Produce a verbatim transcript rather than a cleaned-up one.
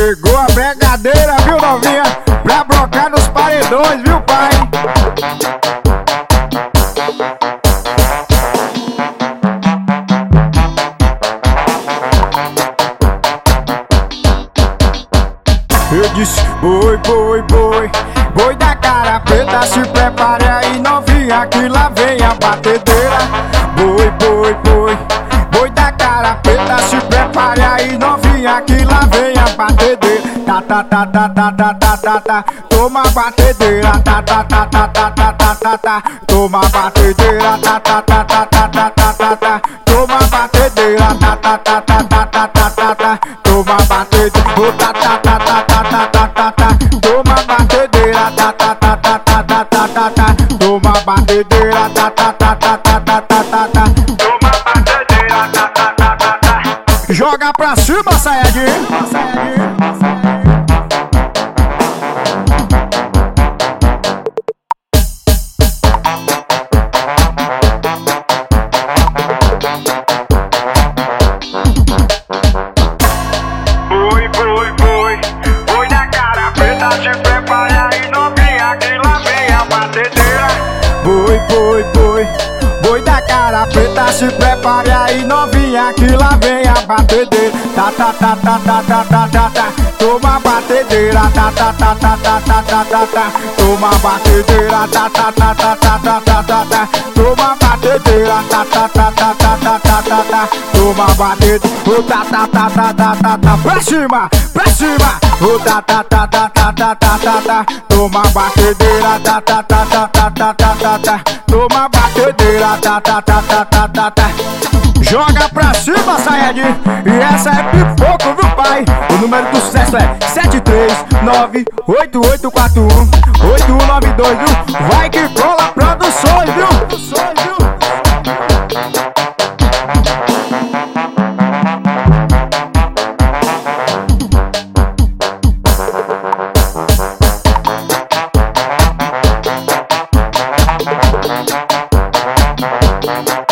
Chegou a bregadeira, viu, novinha? Pra brocar nos paredões, viu, pai? Eu disse, boi, boi, boi, boi da cara preta, se prepare aí, novinha, que lá vem a batedeira. Boi, boi, boi, boi da cara preta, se prepare aí, novinha, que lá vem a batedeira. Tá, tá, tá, tá, tá, tá, tá, tá, tá, toma batedeira. Tá, tá, tá, tá, tá, tá, tá, tá, tá, toma batedeira. Tá, tá, tá, tá, tá, tá, tá, tá, tá, toma batedeira. Tá, tá, tá, tá, tá, tá, tá, tá, tá, toma batedeira. Tá, tá, tá, tá, tá, tá, tá, tá, tá, toma batedeira. Tá, tá, tá, tá, tá, tá, tá, tá, tá, toma batedeira. Tá, tá, tá, tá, tá, tá, tá, tá, tá, toma batedeira. Tá, tá, tá, tá, tá. Joga pra cima, Sayajinho. Boi, boi, boi, boi da cara preta, se prepare aí, novinha, que lá vem a batedeira. Boi, boi, boi, boi da cara preta, se prepare aí, novinha, que lá vem a batedeira. Tá, tá, tá, tá, tá, tá, tá, tá, tá, toma batedeira. Tá, tá, tá, tá, tá, tá, tá, tá, tá, toma batedeira. Tá, tá, tá, tá, tá, tá, tá, tá, tá, toma batedeira. Tá, tá, tá, tá, tá, tá, tá, tá, tá, toma batedeira. Oh, tá, tá, tá, tá, tá, tá, tá, pra cima, pra cima. Oh, tá, tá, tá, tá, tá, tá, tá, tá, tá, toma batedeira. Tá, tá, tá, tá, tá, tá, tá, tá, tá, toma batedeira. Tá, tá, tá, tá, tá, tá, tá. Joga pra cima, Sayajinho. E essa é pipoco, viu, pai? O número do sucesso é sete três nove oito oito quatro um oito um nove dois, viu? Vai que cola produções, viu? Produções, viu? We'll be right back.